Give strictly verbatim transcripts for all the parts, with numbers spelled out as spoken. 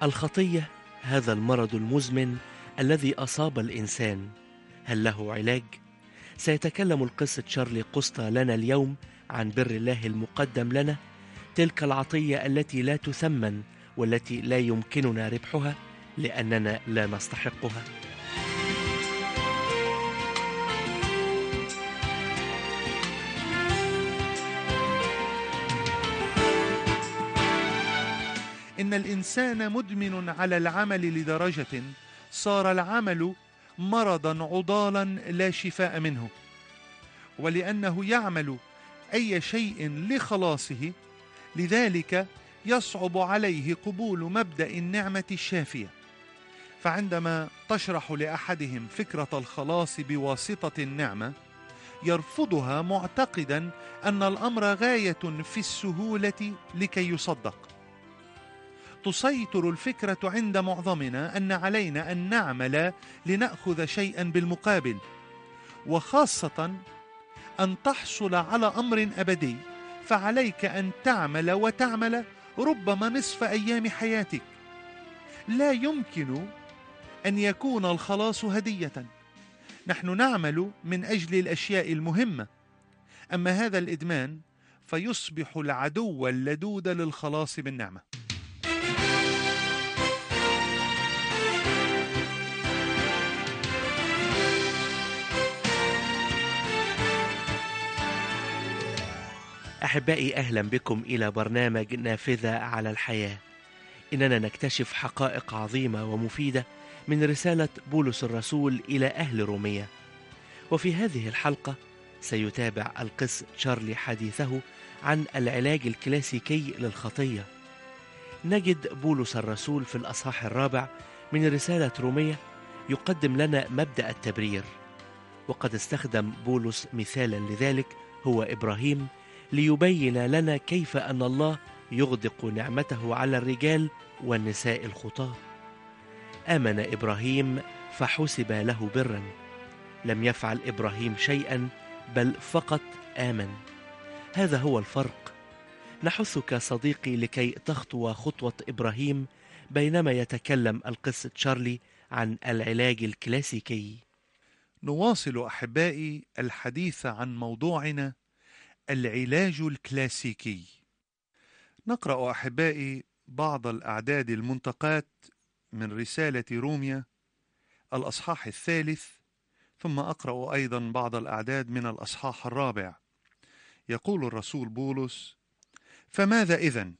الخطية هذا المرض المزمن الذي أصاب الإنسان، هل له علاج؟ سيتكلم القس تشارلي قسطى لنا اليوم عن بر الله المقدم لنا، تلك العطية التي لا تثمن والتي لا يمكننا ربحها لأننا لا نستحقها. إن الإنسان مدمن على العمل لدرجة صار العمل مرضا عضالا لا شفاء منه، ولأنه يعمل أي شيء لخلاصه لذلك يصعب عليه قبول مبدأ النعمة الشافية. فعندما تشرح لأحدهم فكرة الخلاص بواسطة النعمة يرفضها معتقدا أن الأمر غاية في السهولة لكي يصدق. تسيطر الفكرة عند معظمنا أن علينا أن نعمل لنأخذ شيئا بالمقابل، وخاصة أن تحصل على أمر أبدي فعليك أن تعمل وتعمل ربما نصف أيام حياتك. لا يمكن أن يكون الخلاص هدية، نحن نعمل من أجل الأشياء المهمة، أما هذا الإدمان فيصبح العدو اللدود للخلاص بالنعمة. أحبائي، أهلا بكم إلى برنامج نافذة على الحياة. إننا نكتشف حقائق عظيمة ومفيدة من رسالة بولس الرسول إلى أهل رومية. وفي هذه الحلقة سيتابع القس تشارلي حديثه عن العلاج الكلاسيكي للخطية. نجد بولس الرسول في الأصحاح الرابع من رسالة رومية يقدم لنا مبدأ التبرير، وقد استخدم بولس مثالا لذلك هو إبراهيم ليبين لنا كيف أن الله يغدق نعمته على الرجال والنساء الخطاة. آمن إبراهيم فحسب له برا، لم يفعل إبراهيم شيئا بل فقط آمن. هذا هو الفرق. نحثك صديقي لكي تخطو خطوة إبراهيم بينما يتكلم القس تشارلي عن العلاج الكلاسيكي. نواصل أحبائي الحديث عن موضوعنا العلاج الكلاسيكي. نقرأ أحبائي بعض الأعداد المنتقات من رسالة روميا الأصحاح الثالث، ثم أقرأ أيضا بعض الأعداد من الأصحاح الرابع. يقول الرسول بولس: فماذا إذن؟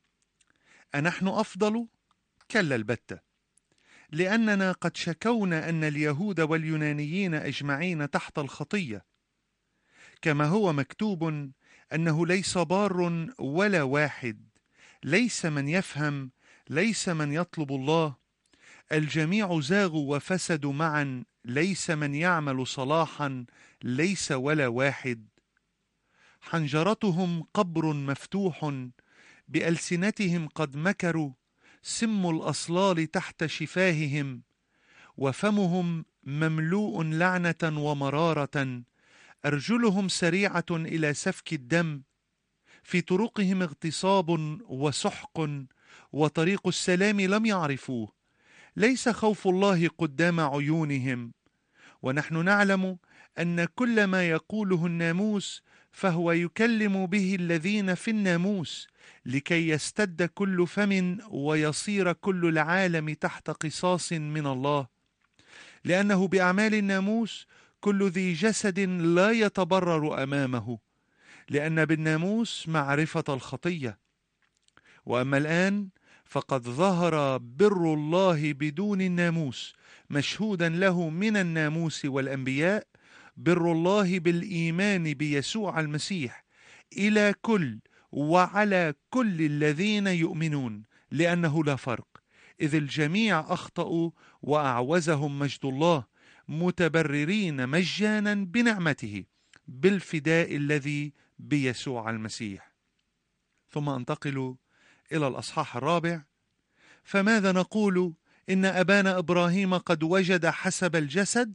أنحن أفضل؟ كلا البتة، لأننا قد شكونا أن اليهود واليونانيين أجمعين تحت الخطية، كما هو مكتوب أنه ليس بار ولا واحد، ليس من يفهم، ليس من يطلب الله، الجميع زاغوا وفسدوا معا، ليس من يعمل صلاحا، ليس ولا واحد. حنجرتهم قبر مفتوح، بألسنتهم قد مكروا، سم الأصلال تحت شفاههم، وفمهم مملوء لعنة ومرارة، أرجلهم سريعة إلى سفك الدم، في طرقهم اغتصاب وسحق، وطريق السلام لم يعرفوه، ليس خوف الله قدام عيونهم. ونحن نعلم أن كل ما يقوله الناموس فهو يكلم به الذين في الناموس، لكي يستد كل فم ويصير كل العالم تحت قصاص من الله، لأنه بأعمال الناموس كل ذي جسد لا يتبرر أمامه، لأن بالناموس معرفة الخطية. وأما الآن فقد ظهر بر الله بدون الناموس، مشهودا له من الناموس والأنبياء، بر الله بالإيمان بيسوع المسيح إلى كل وعلى كل الذين يؤمنون، لأنه لا فرق، إذ الجميع أخطأوا وأعوزهم مجد الله، متبررين مجانا بنعمته بالفداء الذي بيسوع المسيح. ثم انتقل إلى الأصحاح الرابع. فماذا نقول؟ إن أبانا إبراهيم قد وجد حسب الجسد،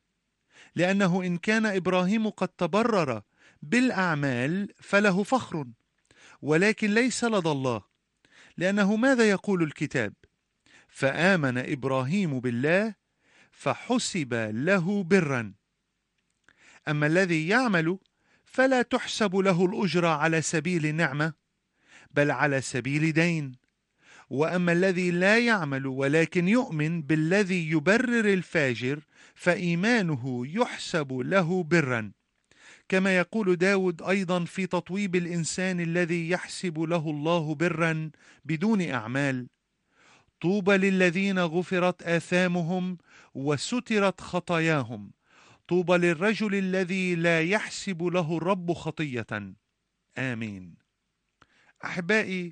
لأنه إن كان إبراهيم قد تبرر بالأعمال فله فخر، ولكن ليس لدى الله، لأنه ماذا يقول الكتاب؟ فآمن إبراهيم بالله فحسب له برا. أما الذي يعمل فلا تحسب له الأجرة على سبيل نعمة بل على سبيل دين. وأما الذي لا يعمل ولكن يؤمن بالذي يبرر الفاجر فإيمانه يحسب له برا. كما يقول داود أيضا في تطويب الإنسان الذي يحسب له الله برا بدون أعمال: طوبى للذين غفرت آثامهم وسترت خطاياهم، طوبى للرجل الذي لا يحسب له الرب خطية. آمين. أحبائي،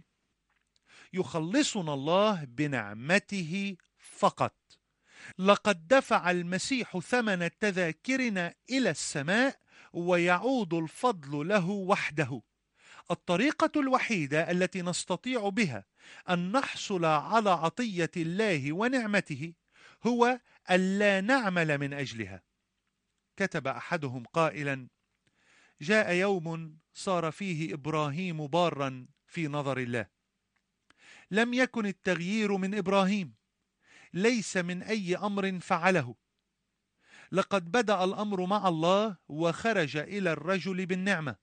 يخلصنا الله بنعمته فقط. لقد دفع المسيح ثمن تذاكرنا إلى السماء ويعود الفضل له وحده. الطريقة الوحيدة التي نستطيع بها أن نحصل على عطية الله ونعمته هو ألا نعمل من أجلها. كتب أحدهم قائلا: جاء يوم صار فيه إبراهيم بارا في نظر الله. لم يكن التغيير من إبراهيم، ليس من أي أمر فعله. لقد بدأ الأمر مع الله وخرج إلى الرجل بالنعمة.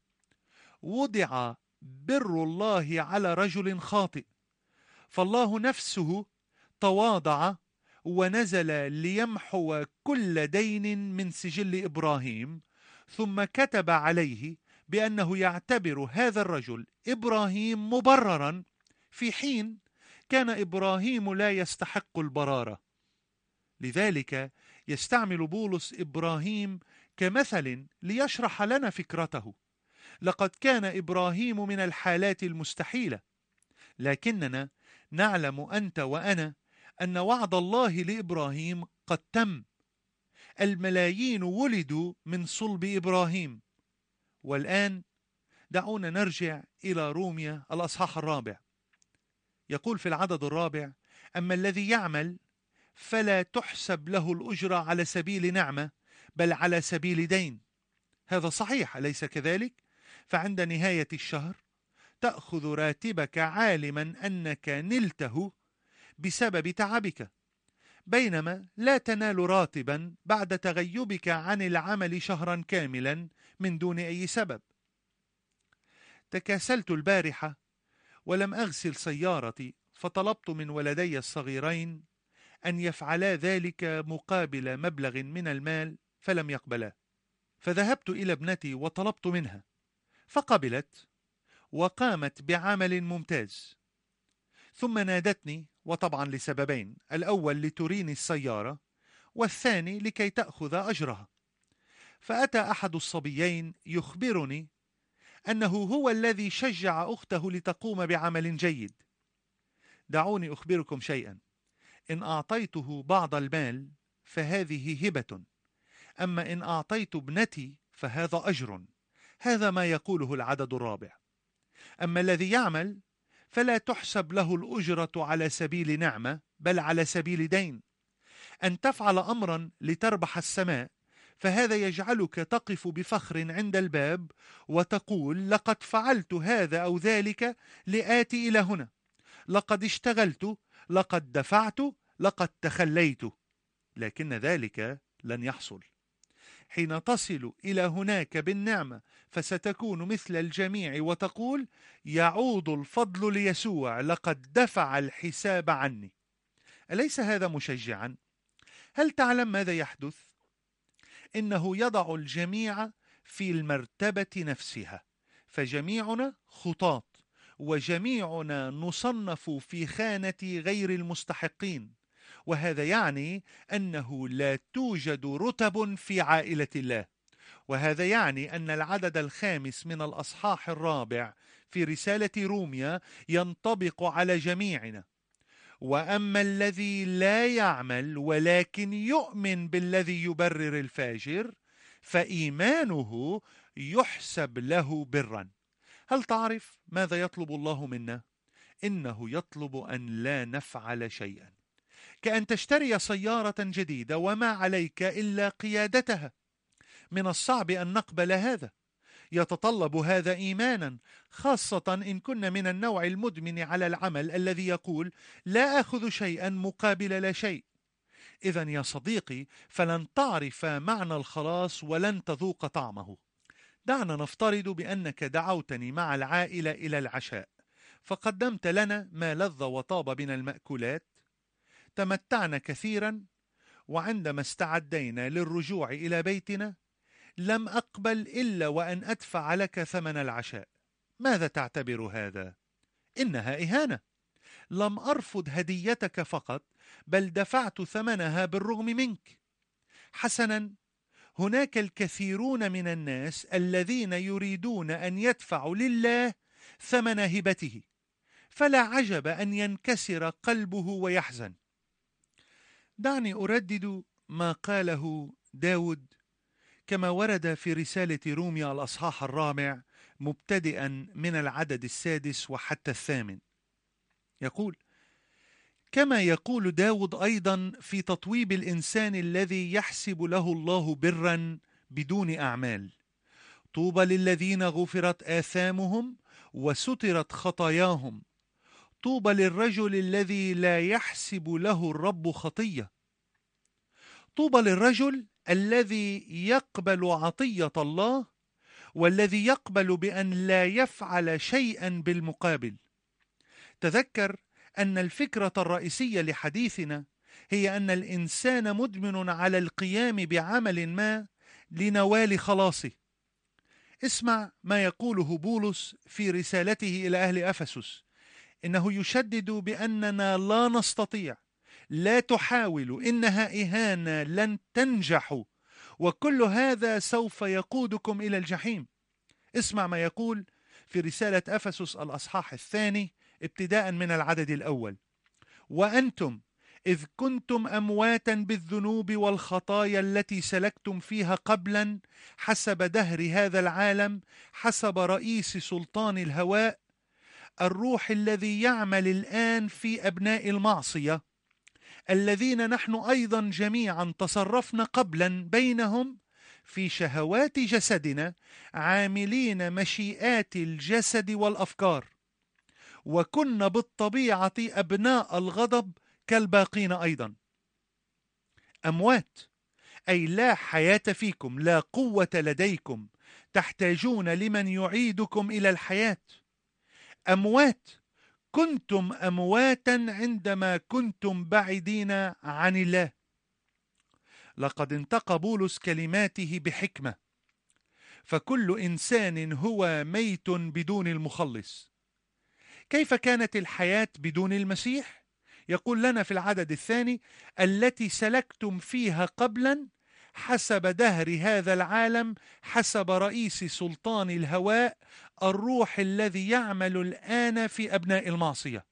وضع بر الله على رجل خاطئ، فالله نفسه تواضع ونزل ليمحو كل دين من سجل إبراهيم، ثم كتب عليه بأنه يعتبر هذا الرجل إبراهيم مبررا في حين كان إبراهيم لا يستحق البرارة. لذلك يستعمل بولس إبراهيم كمثل ليشرح لنا فكرته. لقد كان إبراهيم من الحالات المستحيلة، لكننا نعلم أنت وأنا أن وعد الله لإبراهيم قد تم. الملايين ولدوا من صلب إبراهيم. والآن دعونا نرجع إلى روميا الأصحاح الرابع. يقول في العدد الرابع: أما الذي يعمل فلا تحسب له الأجرة على سبيل نعمة بل على سبيل دين. هذا صحيح، أليس كذلك؟ فعند نهاية الشهر تأخذ راتبك عالما أنك نلته بسبب تعبك، بينما لا تنال راتبا بعد تغيبك عن العمل شهرا كاملا من دون أي سبب. تكاسلت البارحة ولم أغسل سيارتي، فطلبت من ولدي الصغيرين أن يفعلا ذلك مقابل مبلغ من المال فلم يقبلا. فذهبت إلى ابنتي وطلبت منها فقبلت وقامت بعمل ممتاز. ثم نادتني، وطبعا لسببين: الأول لتريني السيارة، والثاني لكي تأخذ أجرها. فأتى أحد الصبيين يخبرني أنه هو الذي شجع أخته لتقوم بعمل جيد. دعوني أخبركم شيئا: إن أعطيته بعض المال فهذه هبة، أما إن أعطيت ابنتي فهذا أجر. هذا ما يقوله العدد الرابع. أما الذي يعمل فلا تحسب له الأجرة على سبيل نعمة بل على سبيل دين. أن تفعل أمرا لتربح السماء فهذا يجعلك تقف بفخر عند الباب وتقول: لقد فعلت هذا أو ذلك لآتي إلى هنا، لقد اشتغلت، لقد دفعت، لقد تخليت. لكن ذلك لن يحصل. حين تصل إلى هناك بالنعمة فستكون مثل الجميع وتقول: يعود الفضل ليسوع، لقد دفع الحساب عني. أليس هذا مشجعا؟ هل تعلم ماذا يحدث؟ إنه يضع الجميع في المرتبة نفسها، فجميعنا خطاة وجميعنا نصنف في خانة غير المستحقين. وهذا يعني أنه لا توجد رتب في عائلة الله. وهذا يعني أن العدد الخامس من الأصحاح الرابع في رسالة روميا ينطبق على جميعنا. وأما الذي لا يعمل ولكن يؤمن بالذي يبرر الفاجر فإيمانه يحسب له برا. هل تعرف ماذا يطلب الله منا؟ إنه يطلب أن لا نفعل شيئا، كأن تشتري سيارة جديدة وما عليك إلا قيادتها. من الصعب أن نقبل هذا. يتطلب هذا إيمانا، خاصة إن كنا من النوع المدمن على العمل الذي يقول لا أخذ شيئا مقابل لا شيء. إذن يا صديقي، فلن تعرف معنى الخلاص ولن تذوق طعمه. دعنا نفترض بأنك دعوتني مع العائلة إلى العشاء، فقدمت لنا ما لذ وطاب من المأكولات، تمتعنا كثيرا، وعندما استعدينا للرجوع إلى بيتنا لم أقبل إلا وأن أدفع لك ثمن العشاء. ماذا تعتبر هذا؟ إنها إهانة. لم أرفض هديتك فقط، بل دفعت ثمنها بالرغم منك. حسنا، هناك الكثيرون من الناس الذين يريدون أن يدفعوا لله ثمن هبته، فلا عجب أن ينكسر قلبه ويحزن. دعني أردد ما قاله داود كما ورد في رسالة روميا الأصحاح الرابع مبتدئا من العدد السادس وحتى الثامن. يقول: كما يقول داود أيضا في تطويب الإنسان الذي يحسب له الله برا بدون أعمال: طوبى للذين غفرت آثامهم وسترت خطاياهم، طوبى للرجل الذي لا يحسب له الرب خطية، طوبى للرجل الذي يقبل عطية الله والذي يقبل بأن لا يفعل شيئا بالمقابل. تذكر أن الفكرة الرئيسية لحديثنا هي أن الإنسان مدمن على القيام بعمل ما لنوال خلاصه. اسمع ما يقوله بولس في رسالته إلى أهل أفسس، إنه يشدد بأننا لا نستطيع، لا تحاول، إنها إهانة، لن تنجحوا، وكل هذا سوف يقودكم إلى الجحيم. اسمع ما يقول في رسالة أفسس الأصحاح الثاني ابتداء من العدد الأول: وأنتم إذ كنتم أمواتا بالذنوب والخطايا التي سلكتم فيها قبلا حسب دهر هذا العالم، حسب رئيس سلطان الهواء، الروح الذي يعمل الآن في أبناء المعصية، الذين نحن أيضا جميعا تصرفنا قبلا بينهم في شهوات جسدنا، عاملين مشيئات الجسد والأفكار، وكنا بالطبيعة أبناء الغضب كالباقين أيضا. أموات، أي لا حياة فيكم، لا قوة لديكم، تحتاجون لمن يعيدكم إلى الحياة. أموات، كنتم أمواتا عندما كنتم بعيدين عن الله. لقد انتقى بولس كلماته بحكمة، فكل إنسان هو ميت بدون المخلص. كيف كانت الحياة بدون المسيح؟ يقول لنا في العدد الثاني: التي سلكتم فيها قبلا حسب دهر هذا العالم، حسب رئيس سلطان الهواء، الروح الذي يعمل الآن في أبناء المعصية.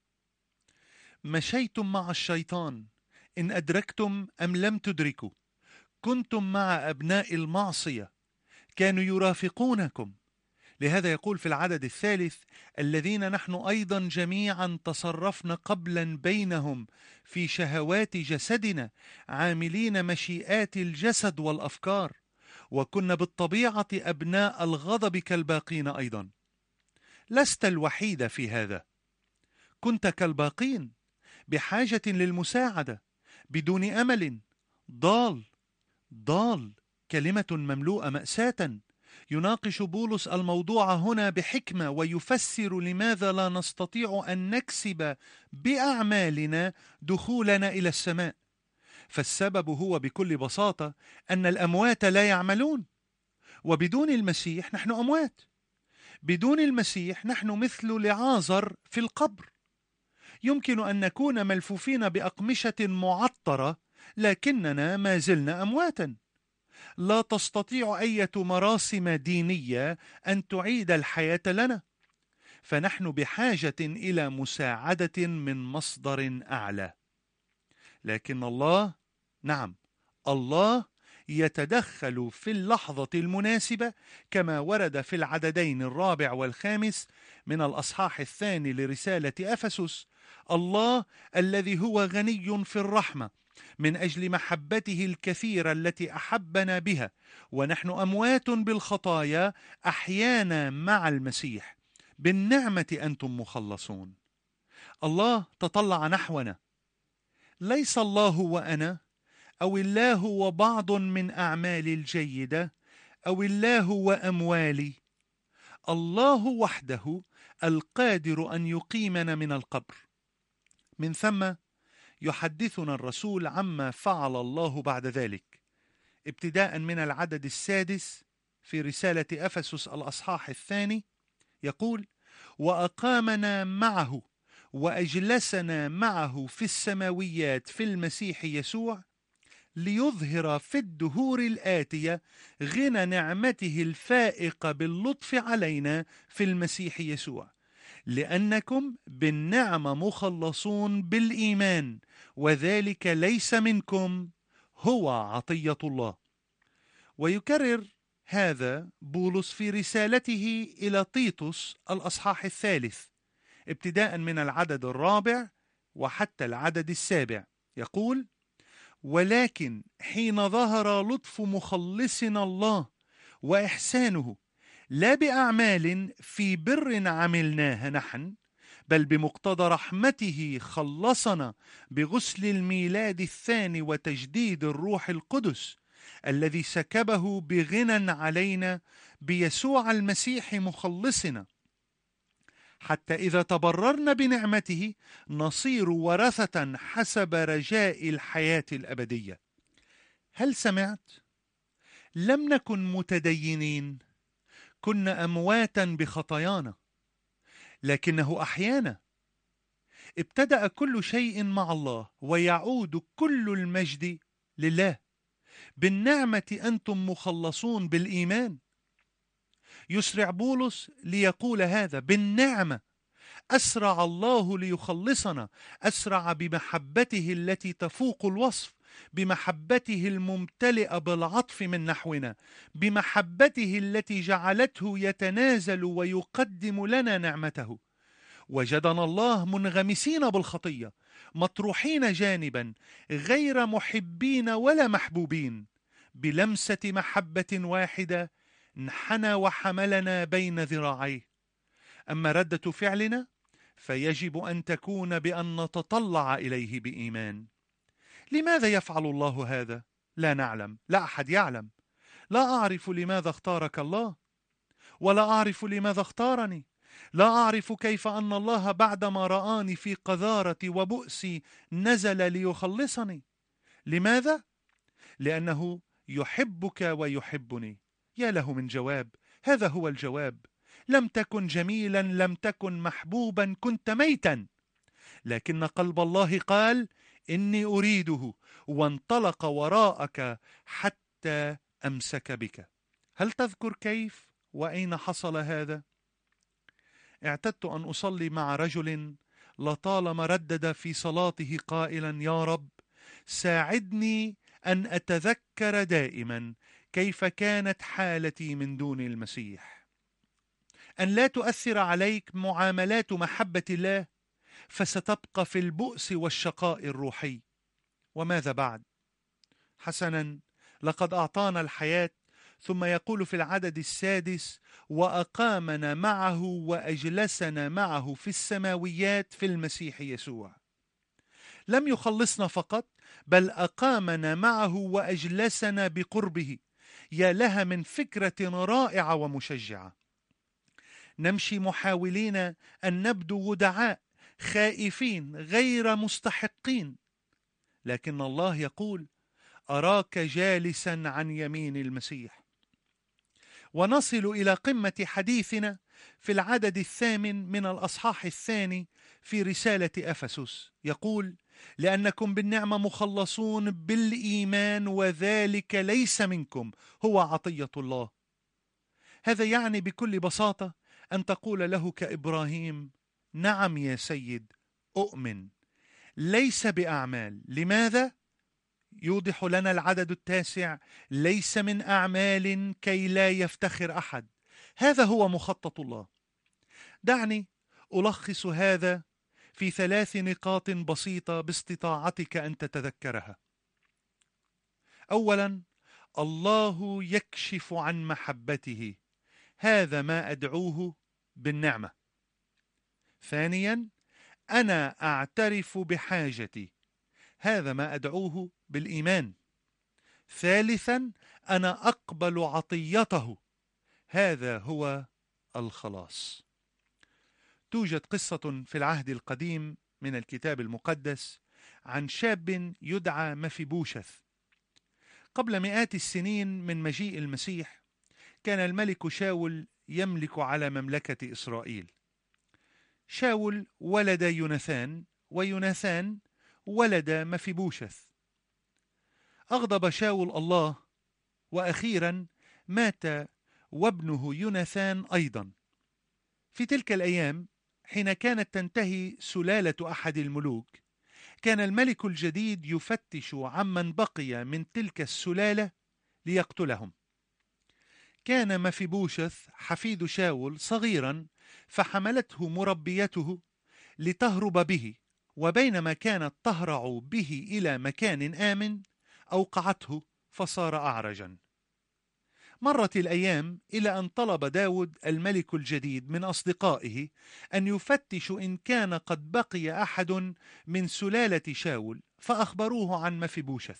مشيتم مع الشيطان إن أدركتم أم لم تدركوا، كنتم مع أبناء المعصية، كانوا يرافقونكم. لهذا يقول في العدد الثالث: الذين نحن أيضا جميعا تصرفنا قبلا بينهم في شهوات جسدنا، عاملين مشيئات الجسد والأفكار، وكنا بالطبيعة أبناء الغضب كالباقين أيضا. لست الوحيد في هذا، كنت كالباقين بحاجة للمساعدة، بدون أمل، ضال ضال. كلمة مملوءة مأساة. يناقش بولس الموضوع هنا بحكمة، ويفسر لماذا لا نستطيع أن نكسب بأعمالنا دخولنا إلى السماء. فالسبب هو بكل بساطة أن الأموات لا يعملون، وبدون المسيح نحن أموات. بدون المسيح نحن مثل لعازر في القبر. يمكن أن نكون ملفوفين بأقمشة معطرة، لكننا ما زلنا أمواتا. لا تستطيع أي مراسم دينية أن تعيد الحياة لنا، فنحن بحاجة إلى مساعدة من مصدر أعلى. لكن الله، نعم، الله يتدخل في اللحظة المناسبة، كما ورد في العددين الرابع والخامس من الأصحاح الثاني لرسالة أفسس: الله الذي هو غني في الرحمة من أجل محبته الكثيرة التي أحبنا بها ونحن أموات بالخطايا أحيانا مع المسيح، بالنعمة أنتم مخلصون. الله تطلع نحونا، ليس الله وأنا، أو الله وبعض من أعمالي الجيدة، أو الله وأموالي. الله وحده القادر أن يقيمنا من القبر. من ثم يحدثنا الرسول عما فعل الله بعد ذلك، ابتداء من العدد السادس في رسالة أفسس الأصحاح الثاني، يقول: وأقامنا معه وأجلسنا معه في السماويات في المسيح يسوع، ليظهر في الدهور الآتية غنى نعمته الفائقة باللطف علينا في المسيح يسوع، لأنكم بالنعمة مخلصون بالإيمان، وذلك ليس منكم، هو عطية الله. ويكرر هذا بولس في رسالته إلى تيتوس الأصحاح الثالث، ابتداء من العدد الرابع وحتى العدد السابع، يقول: ولكن حين ظهر لطف مخلصنا الله وإحسانه، لا بأعمال في بر عملناها نحن، بل بمقتضى رحمته خلصنا بغسل الميلاد الثاني وتجديد الروح القدس، الذي سكبه بغنى علينا بيسوع المسيح مخلصنا، حتى إذا تبررنا بنعمته نصير ورثة حسب رجاء الحياة الأبدية. هل سمعت؟ لم نكن متدينين، كنا أمواتا بخطايانا، لكنه أحيانا. ابتدأ كل شيء مع الله، ويعود كل المجد لله. بالنعمة أنتم مخلصون بالإيمان. يسرع بولس ليقول هذا: بالنعمة أسرع الله ليخلصنا، أسرع بمحبته التي تفوق الوصف، بمحبته الممتلئة بالعطف من نحونا، بمحبته التي جعلته يتنازل ويقدم لنا نعمته. وجدنا الله منغمسين بالخطية، مطروحين جانبا، غير محبين ولا محبوبين، بلمسة محبة واحدة انحنى وحملنا بين ذراعيه. أما ردة فعلنا فيجب أن تكون بأن نتطلع إليه بإيمان. لماذا يفعل الله هذا؟ لا نعلم، لا أحد يعلم. لا أعرف لماذا اختارك الله، ولا أعرف لماذا اختارني. لا أعرف كيف أن الله بعدما رآني في قذارة وبؤسي نزل ليخلصني. لماذا؟ لأنه يحبك ويحبني. يا له من جواب! هذا هو الجواب. لم تكن جميلا، لم تكن محبوبا، كنت ميتا، لكن قلب الله قال: إني أريده، وانطلق وراءك حتى أمسك بك. هل تذكر كيف وأين حصل هذا؟ اعتدت أن أصلي مع رجل لطالما ردد في صلاته قائلا: يا رب، ساعدني أن أتذكر دائما كيف كانت حالتي من دون المسيح، أن لا تؤثر عليك معاملات محبة الله، فستبقى في البؤس والشقاء الروحي. وماذا بعد؟ حسنا، لقد أعطانا الحياة، ثم يقول في العدد السادس: وأقامنا معه وأجلسنا معه في السماويات في المسيح يسوع. لم يخلصنا فقط، بل أقامنا معه وأجلسنا بقربه. يا لها من فكرة رائعة ومشجعة. نمشي محاولين أن نبدو ودعاء، خائفين، غير مستحقين، لكن الله يقول: أراك جالسا عن يمين المسيح. ونصل إلى قمة حديثنا في العدد الثامن من الأصحاح الثاني في رسالة أفسس، يقول: لأنكم بالنعمة مخلصون بالإيمان، وذلك ليس منكم، هو عطية الله. هذا يعني بكل بساطة أن تقول له كإبراهيم: نعم يا سيد، أؤمن، ليس بأعمال. لماذا؟ يوضح لنا العدد التاسع: ليس من أعمال كي لا يفتخر أحد. هذا هو مخطط الله. دعني ألخص هذا في ثلاث نقاط بسيطة باستطاعتك أن تتذكرها. أولا، الله يكشف عن محبته، هذا ما أدعوه بالنعمة. ثانيا، أنا أعترف بحاجتي، هذا ما أدعوه بالإيمان. ثالثا، أنا أقبل عطيته، هذا هو الخلاص. توجد قصة في العهد القديم من الكتاب المقدس عن شاب يدعى مفيبوشث. قبل مئات السنين من مجيء المسيح، كان الملك شاول يملك على مملكة إسرائيل. شاول ولد يوناثان، ويوناثان ولد مفيبوشث. أغضب شاول الله، وأخيرا مات وابنه يوناثان أيضا. في تلك الأيام حين كانت تنتهي سلالة أحد الملوك، كان الملك الجديد يفتش عمن بقي من تلك السلالة ليقتلهم. كان مفيبوشث حفيد شاول صغيرا، فحملته مربيته لتهرب به، وبينما كانت تهرع به إلى مكان آمن أوقعته فصار أعرجا. مرت الأيام إلى أن طلب داود الملك الجديد من أصدقائه أن يفتشوا إن كان قد بقي أحد من سلالة شاول، فأخبروه عن مفيبوشث،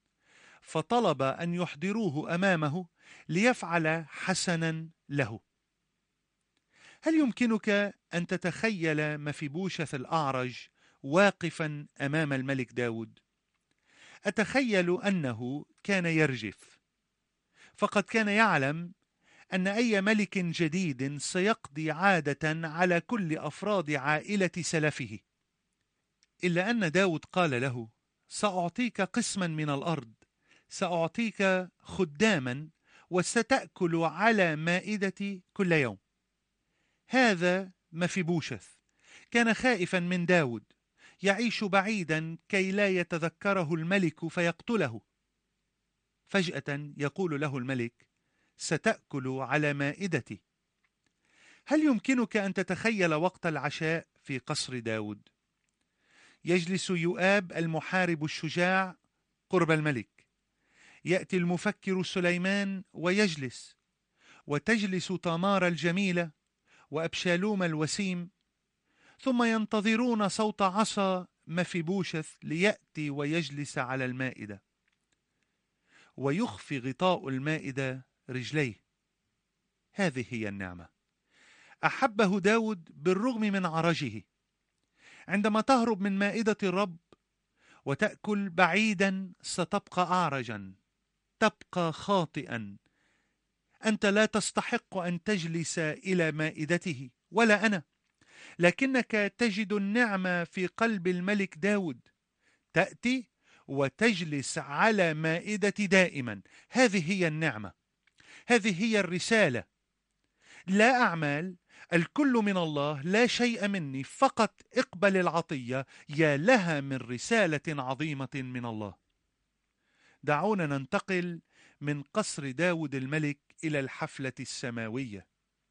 فطلب أن يحضروه أمامه ليفعل حسنا له. هل يمكنك أن تتخيل مفيبوشث الأعرج واقفا أمام الملك داود؟ أتخيل أنه كان يرجف، فقد كان يعلم أن أي ملك جديد سيقضي عادة على كل أفراد عائلة سلفه، إلا أن داود قال له: سأعطيك قسما من الأرض، سأعطيك خداما، وستأكل على مائدتي كل يوم. هذا مفيبوشث كان خائفا من داود، يعيش بعيدا كي لا يتذكره الملك فيقتله. فجأة يقول له الملك: ستأكل على مائدتي. هل يمكنك أن تتخيل وقت العشاء في قصر داود؟ يجلس يؤاب المحارب الشجاع قرب الملك، يأتي المفكر سليمان ويجلس، وتجلس تمار الجميلة وأبشالوم الوسيم، ثم ينتظرون صوت عصا مفيبوشث ليأتي ويجلس على المائدة، ويخفي غطاء المائدة رجليه. هذه هي النعمة. أحبه داود بالرغم من عرجه. عندما تهرب من مائدة الرب وتأكل بعيدا ستبقى أعرجا، تبقى خاطئا. أنت لا تستحق أن تجلس إلى مائدته ولا أنا، لكنك تجد النعمة في قلب الملك داود. تأتي وتجلس على مائدتي دائما. هذه هي النعمة، هذه هي الرسالة. لا أعمال، الكل من الله، لا شيء مني، فقط اقبل العطية. يا لها من رسالة عظيمة من الله. دعونا ننتقل من قصر داود الملك إلى الحفلة السماوية.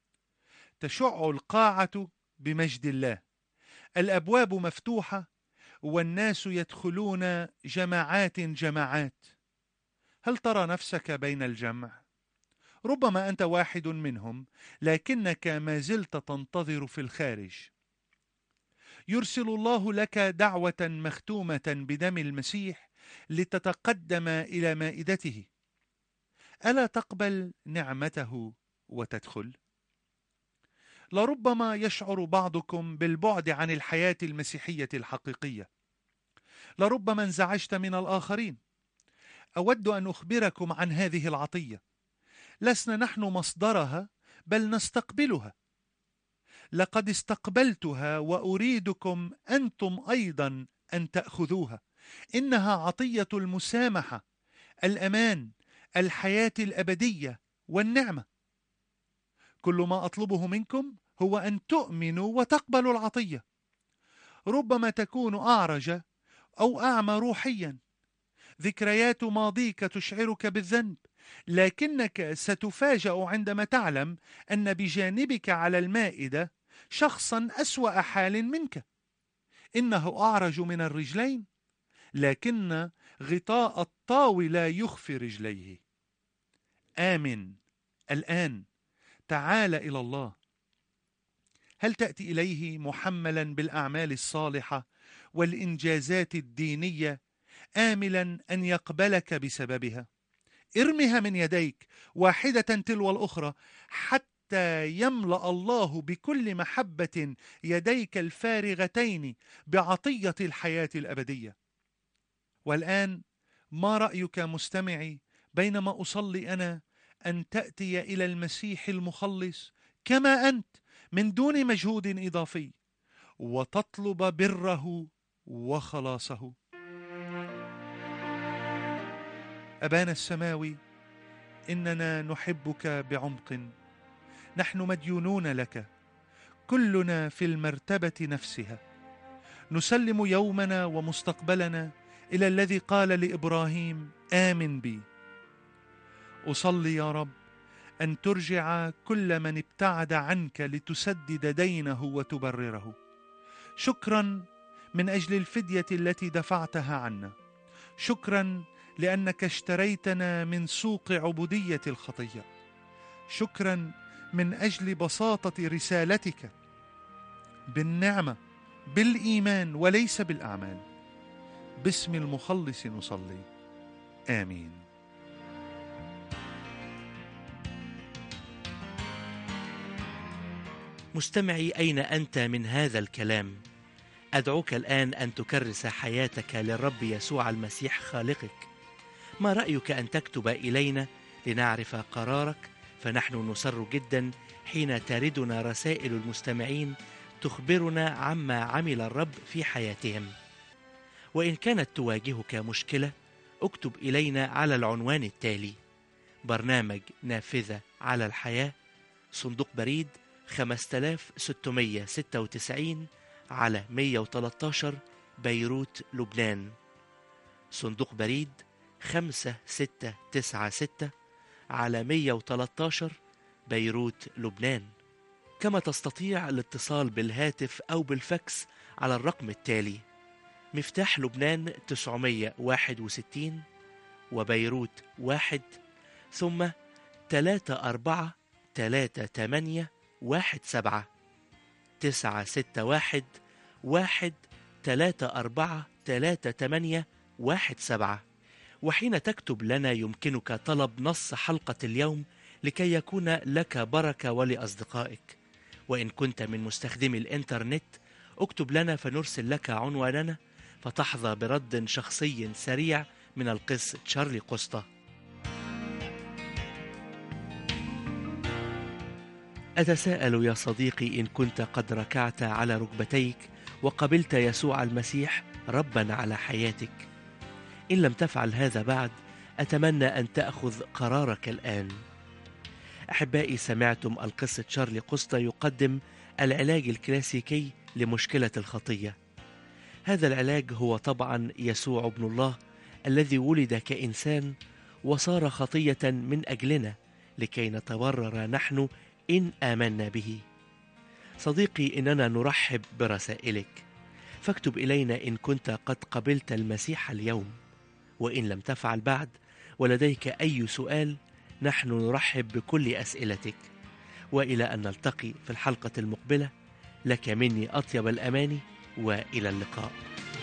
تشع القاعة بمجد الله، الأبواب مفتوحة والناس يدخلون جماعات جماعات. هل ترى نفسك بين الجمع؟ ربما أنت واحد منهم، لكنك ما زلت تنتظر في الخارج. يرسل الله لك دعوة مختومة بدم المسيح لتتقدم إلى مائدته. ألا تقبل نعمته وتدخل؟ لربما يشعر بعضكم بالبعد عن الحياة المسيحية الحقيقية. لربما انزعجت من الآخرين. أود أن أخبركم عن هذه العطية. لسنا نحن مصدرها، بل نستقبلها. لقد استقبلتها وأريدكم أنتم أيضا أن تأخذوها. إنها عطية المسامحة، الأمان، الحياة الأبدية والنعمة. كل ما أطلبه منكم هو أن تؤمنوا وتقبلوا العطية. ربما تكون أعرج أو أعمى روحيا، ذكريات ماضيك تشعرك بالذنب، لكنك ستفاجأ عندما تعلم أن بجانبك على المائدة شخصا أسوأ حال منك. إنه أعرج من الرجلين، لكن غطاء الطاوي لا يخفي رجليه. آمن الآن، تعال إلى الله. هل تأتي إليه محملا بالأعمال الصالحة والإنجازات الدينية، آملا أن يقبلك بسببها؟ ارمها من يديك واحدة تلو الأخرى، حتى يملأ الله بكل محبة يديك الفارغتين بعطية الحياة الأبدية. والآن ما رأيك مستمعي بينما أصلي أنا أن تأتي إلى المسيح المخلص كما أنت من دون مجهود إضافي، وتطلب بره وخلاصه؟ أبانا السماوي، إننا نحبك بعمق، نحن مديونون لك، كلنا في المرتبة نفسها. نسلم يومنا ومستقبلنا إلى الذي قال لإبراهيم: آمن بي. أصلي يا رب أن ترجع كل من ابتعد عنك لتسدد دينه وتبرره. شكرا من أجل الفدية التي دفعتها عنا. شكرا لأنك اشتريتنا من سوق عبودية الخطية. شكرا من أجل بساطة رسالتك بالنعمة بالإيمان وليس بالأعمال. باسم المخلص نصلي، آمين. مستمعي، أين أنت من هذا الكلام؟ أدعوك الآن أن تكرس حياتك للرب يسوع المسيح خالقك. ما رأيك أن تكتب إلينا لنعرف قرارك؟ فنحن نسر جدا حين تردنا رسائل المستمعين تخبرنا عما عمل الرب في حياتهم. وإن كانت تواجهك مشكلة، اكتب إلينا على العنوان التالي: برنامج نافذة على الحياة، صندوق بريد خمسة آلاف وستمائة وستة وتسعين على مئة وثلاثة عشر بيروت لبنان. صندوق بريد خمسة ستة تسعة ستة على مئة وثلاثة عشر بيروت لبنان. كما تستطيع الاتصال بالهاتف أو بالفاكس على الرقم التالي: مفتاح لبنان تسعمائة وواحد وستين وبيروت واحد، ثم ثلاثة أربعة ثلاثة ثمانية واحد سبعة تسعة ستة واحد واحد ثلاثة أربعة ثلاثة ثمانية واحد سبعة. وحين تكتب لنا يمكنك طلب نص حلقة اليوم لكي يكون لك بركة ولأصدقائك. وإن كنت من مستخدمي الإنترنت، اكتب لنا فنرسل لك عنواننا، فتحظى برد شخصي سريع من القس تشارلي قسطة. أتساءل يا صديقي إن كنت قد ركعت على ركبتيك وقبلت يسوع المسيح ربا على حياتك. إن لم تفعل هذا بعد، أتمنى أن تأخذ قرارك الآن. أحبائي، سمعتم القس تشارلي قسطة يقدم العلاج الكلاسيكي لمشكلة الخطية. هذا العلاج هو طبعا يسوع ابن الله الذي ولد كإنسان وصار خطية من أجلنا لكي نتبرر نحن إن آمنا به. صديقي، إننا نرحب برسائلك، فاكتب إلينا إن كنت قد قبلت المسيح اليوم. وإن لم تفعل بعد ولديك أي سؤال، نحن نرحب بكل أسئلتك. وإلى أن نلتقي في الحلقة المقبلة، لك مني أطيب الأماني، وإلى اللقاء.